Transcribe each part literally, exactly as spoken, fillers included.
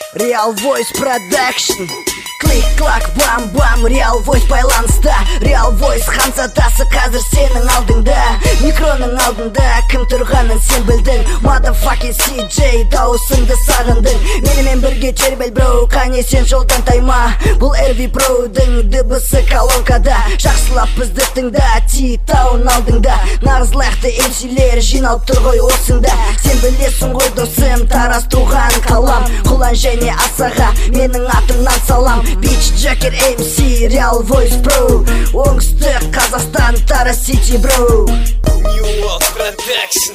Real Voice Production. Клик-клак, бам-бам, Real Voice байланыста. Real Voice ханзадасы қазір сенің алдыңда. Микроның алдында кім тұрғанын сен білдің. Motherfucking си джей, дауысыңды сағындың. Менімен бірге тербел бро, қане сен жолдан тайма. Бұл эр ви Pro'дың дыбысы колонкада. Жақсылап бізді тыңда, T-Town алдыңда. Нағыз лақты эм силер жиналып тұр ғой осында. Сен білесің ғой досым, Тараз туған қалам. Құлан және асаға менің атымнан салам. Beach Jacket эм си, Real Voice Pro. Оңтүстік Қазақстан, Тараз City bro. New World Production.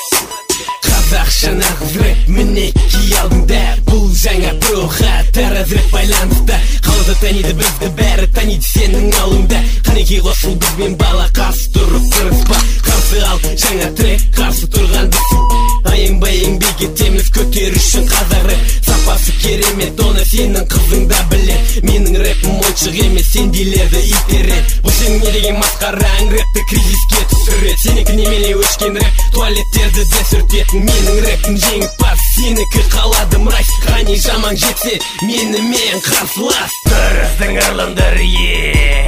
Қазақша нағыз рэп мінекей алдыңда. Бұл жаңа проға Тараз рэп байланыста. Қалада таниды бізді бәрі таниды сенің алдыңда. Қанекей қосыл бізбен бала қарсы тұрып тұрыспа. Қарсы ал жаңа трек қарсы тұрғандысың. Айыңбай еңбек етеміз көтер үшін қазақ рэп. Сапасы керемет, оны сенің қызың да білет. Менің рэпім ойшық емес, сендейлерді итерет. Бұл сенің не деген масқараң, рэпті кризиске түсірет. Сенікі немене өшкен рэп, туалеттерді де сүртетін. Менің рэптің жеңімпаз, сенікі қалады мразь. Қане жаман жетсе, менімен қарсылас. Тараздың арландар, е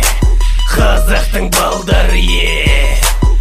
қазақтың балдар, е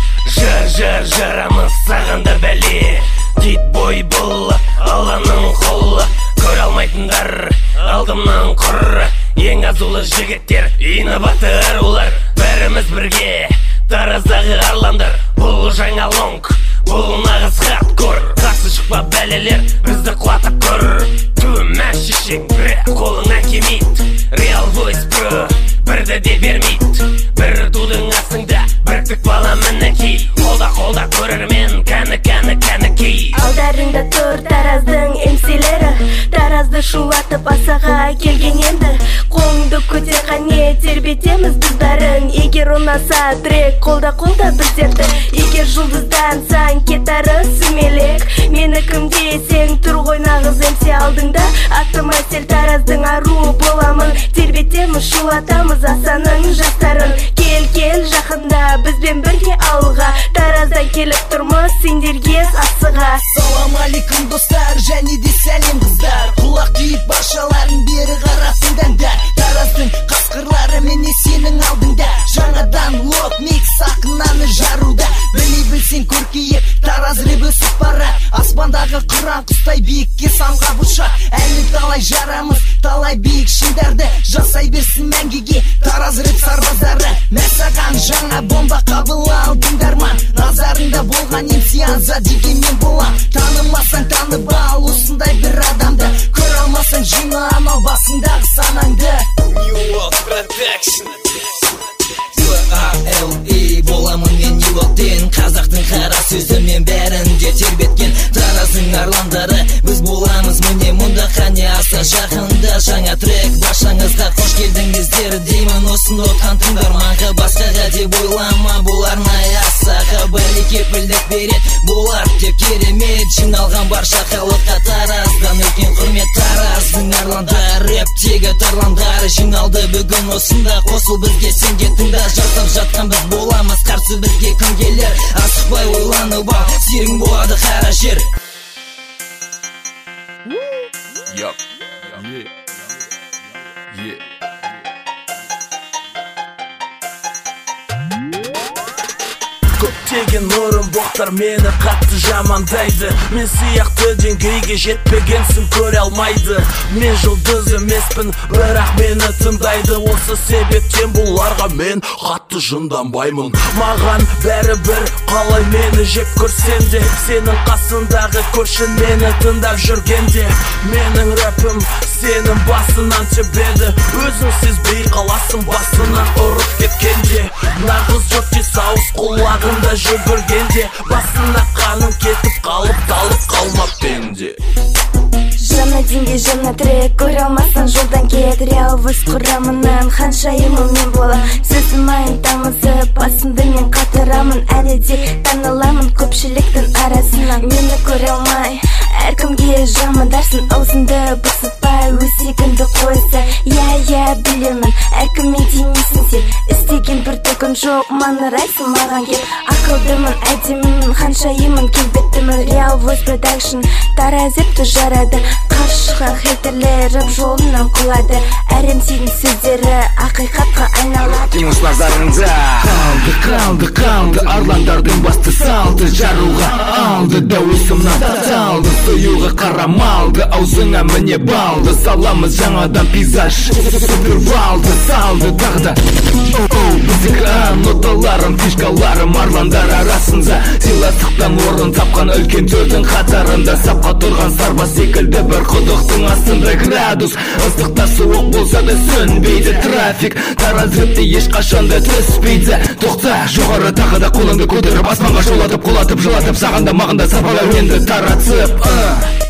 жар жар жарамыз сағанда бәле. Кит бой бұл алланың қолы. Көре алмайтындар алдымнан құр. Ең азулы жігіттер, инабатты арулар. Бәріміз бірге Тараздағы арландар. Бұл жаңа лонг, бұл нағыз хардкор. Қарсы шықпа бәлелер, бізді құлатып көр. Түмә шешек, бірақ қолыңнан келмейді. Real Voice Pro бірді де бермейді. Бір тудың астыңда біртік бала мінекей. Қолда-қолда көрермен, кәні-кәні кәні-кей. Алдарыңда тұр Тараздың эм силері. Таразды шулатып асаға келген енді. Қолыңды көтер қане тербетеміз біз бәрін. Егер ұнаса трек қолда-қолда біздерді. Егер жұлдыздан сан кетары сүмелек. Мені кім дейсең тұр ғой нағыз эм си алдыңда. Атыма сел Тараздың ару боламын. Тербетеміз шулатамыз асаның жастарын. Кел-кел жақында бізбен бірге ауылға. Тараздан келіп тұрмыз сендерге асыға. Салам алейкум достар, және де сәлем қыздар. Құлақ күйіп баршаларын бері қарап тыңдаңдар. Тараздың қасқырлары міне сенің алдыңда. Жаңадан лот микс ақынаны жаруда. Білей білсең көркейіп Тараз рэп өсіп бара. Аспандағы қыран құстай биікке самға бұша. Әлі талай жарамыз, талай биік шыңдарды. Жасай берсін мәңгіге Тараз рэп сарбаздары. Мәсаған жаңа бомба қабыл алдыңдарман. Назарында болған эм си Анза деген мен болам. Танымасаң танып ал осындай бір адамды. Көр алмасаң жина анау басындағы санаңды. New World Production. С-А-Л-И боламын мен Нью-Йорктен. Қазақтың қара сөзі мен бәрін де тербеткен. Тараздың арландары біз боламыз міне мұнда. Қане аса жақында жаңа трек баршаңызға қош келдіңіздер деймін. Осыны отқан тыңдарманға басқаға деп ойлама. Бұл арнайы асаға бәле кепілдік берет. Болар деп керемет жиналған барша халыққа. Тараздан үлкен құрмет. Тараздың арландары рэптегі тарландары жиналды бүгін осында. Қосыл бізге сен де тыңда. Жасап жатқан біз боламыз, қарсы бізге кім келер. Асықпай ойланып ал, серің болады қара жер. Yup. Yeah. Yeah. Көптеген нұрым боқтар мені қатты жамандайды. Мен сияқты деңгейге жетпегенсің көре алмайды. Мен жұлдыз емеспін, бірақ мені тыңдайды. Осы себептен бұларға мен қатты жынданбаймын. Маған бәрі бір, қалай мені жеп көрсен де. Сенің қасындағы көршін мені тыңдап жүргенде. Менің рэпім сенің басынан тебеді. Өзің сезбей қаласың басынан ұрып кеткенде. Нағыз жұрт сауыз құлағында жүгіргенде. Басына қаның кетіп қалып талып қалмап пенде. Жаңа деңгей жаңа трек, көре алмасаң жолдан кет. Real Voice құрамынан ханшайымым мен болам. Сөзім айын тамызып басымды мен қатырамын. Әлі де таныламын көпшіліктің арасынан. Мені көре алмай әркімге жамандарсың, аузыңды бұсытпай өсегіңді қойса. Я, я білемін, әркіммен тимейсің сен. Істеген бір түгін жоқ, маңырайсың маған кел. Ақылдымын, әдемімін, ханшайымын, келбеттімін. Real Voice Production таразепті жарады. Қаршыға хейтерлер рап жолынан құлады. Әрем сенің сөздері ақиқатқа айналады. Демос назарыңда қалды, қалды, қалды. Арландардың басты салды, жаруға алды. Дәуісімнан таталды, союға қарамалды. Аузыңа міне балды, саламыз жаңадан пейзаж. Супервалды, салды тағда. Біздікі ноталарым, фишкаларым арландар арасында. Сыйластықтан орын тапқан үлкен төрдің қатарында. Сапқа тұрған сарбаз секілді бір құдықтың астында. Градус ыстықта суық болса да сөнбейді. Трафик тараз рэпте ешқашанда түспейді. Тоқта жоғары тағы да қолыңды көтеріп аспанға шолатып құлатып жылатып саған да маған да сапалау енді таратып.